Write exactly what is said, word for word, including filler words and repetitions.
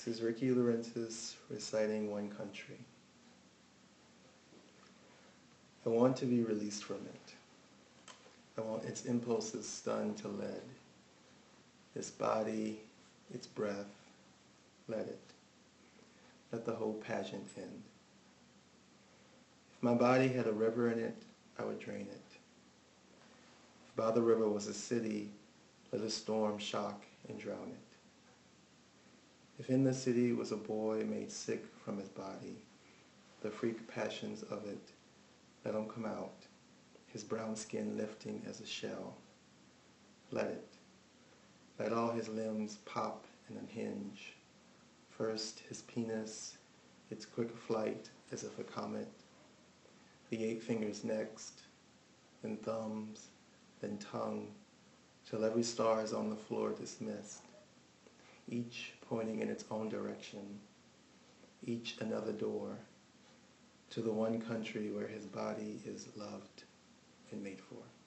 This is Ricky Laurentis reciting One Country. I want to be released from it. I want its impulses stunned to lead. Its body, its breath, let it. Let the whole pageant end. If my body had a river in it, I would drain it. If by the river was a city, let a storm shock and drown it. If in the city was a boy made sick from his body, the freak passions of it, let him come out, his brown skin lifting as a shell. Let it. Let all his limbs pop and unhinge. First his penis, its quick flight as if a comet, the eight fingers next, then thumbs, then tongue, till every star is on the floor dismissed, each pointing in its own direction, each another door, to the one country where his body is loved and made for.